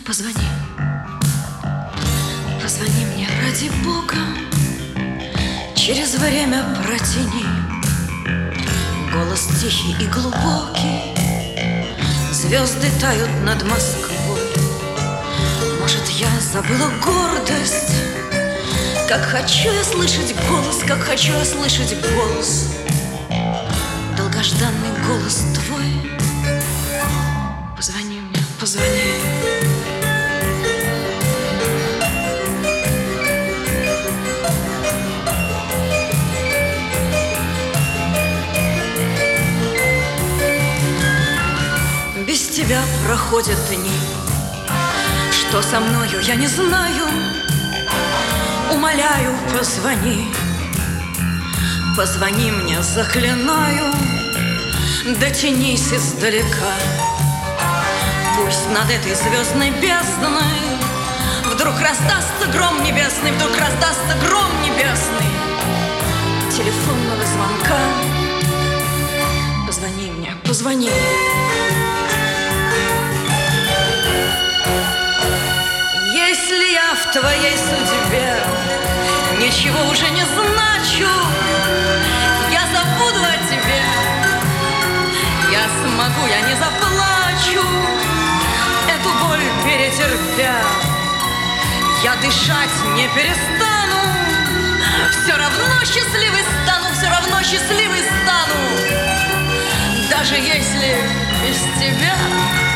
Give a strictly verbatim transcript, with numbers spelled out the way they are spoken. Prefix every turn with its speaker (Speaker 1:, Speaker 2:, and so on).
Speaker 1: Позвони, позвони мне ради Бога, через время протяни. Голос тихий и глубокий, звезды тают над Москвой. Может, я забыла гордость, как хочу я слышать голос, как хочу я слышать голос, долгожданный голос твой. Позвони мне, позвони. Без тебя проходят дни, что со мною я не знаю. Умоляю, позвони, позвони мне, заклинаю. Дотянись издалека, пусть над этой звездной бездной вдруг раздастся гром небесный, вдруг раздастся гром небесный телефонного звонка. Позвони мне, позвони. Если я в твоей судьбе ничего уже не значу, я забуду о тебе, я смогу, я не заплачу, эту боль перетерпя, я дышать не перестану, все равно счастливой стану, все равно счастливой стану, даже если без тебя.